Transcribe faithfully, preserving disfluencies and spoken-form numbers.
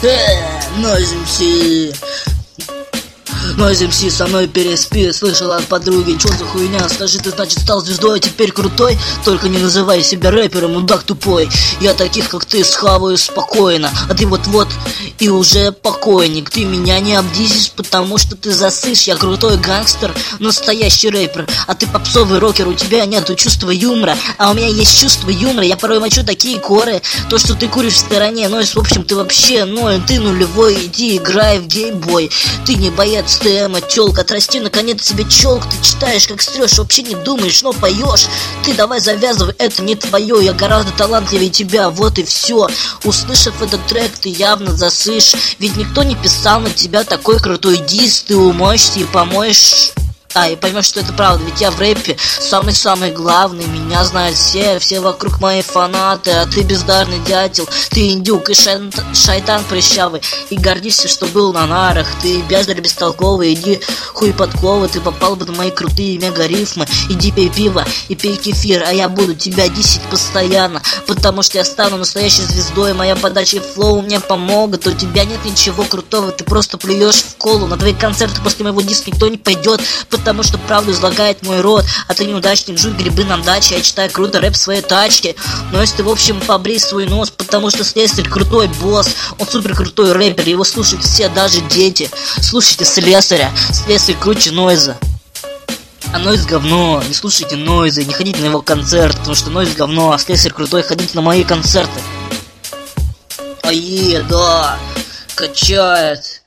Нойз эм си. Нойз эм си со мной переспи. Слышал от подруги, чё за хуйня? Скажи, ты значит стал звездой, а теперь крутой? Только не называй себя рэпером, мудак тупой. Я таких как ты схаваю спокойно, а ты вот-вот и уже покойник. Ты меня не обдизишь, потому что ты засышь. Я крутой гангстер, настоящий рэпер, а ты попсовый рокер. У тебя нету чувства юмора, а у меня есть чувство юмора. Я порой мочу такие коры, то, что ты куришь в стороне. Нойз, в общем, ты вообще ноль, ты нулевой. Иди играй в геймбой. Ты не боец, ты эмо, тёлка. Отрасти наконец себе челк. Ты читаешь как стрёшь, вообще не думаешь, но поешь. Ты давай завязывай, это не твое. Я гораздо талантливее тебя, вот и все. Услышав этот трек, ты явно засышь, ведь никто не писал на тебя такой крутой дис. Ты умоешься и помоешь. А, и поймешь, что это правда, ведь я в рэпе самый-самый главный. Меня знают все, все вокруг мои фанаты. А ты бездарный дятел, ты индюк и шайтан, шайтан прыщавый. И гордишься, что был на нарах. Ты бездарь бестолковый, иди хуй подковы. Ты попал бы на мои крутые мега-рифмы. Иди пей пиво и пей кефир, а я буду тебя дисить постоянно, потому что я стану настоящей звездой. Моя подача и флоу мне помогут. У тебя нет ничего крутого, ты просто плюешь в колу. На твои концерты после моего диска никто не пойдет, потому что правду излагает мой род. А ты неудачник, жуй грибы на даче. Я читаю круто рэп в своей тачке. Но если ты, в общем, побрей свой нос, потому что Слесарь крутой босс. Он супер крутой рэпер, его слушают все, даже дети. Слушайте Слесаря, Слесарь круче Нойза. А Нойз говно, не слушайте Нойза, не ходите на его концерт, потому что Нойз говно, а Слесарь крутой, ходите на мои концерты. Ае, да, качает.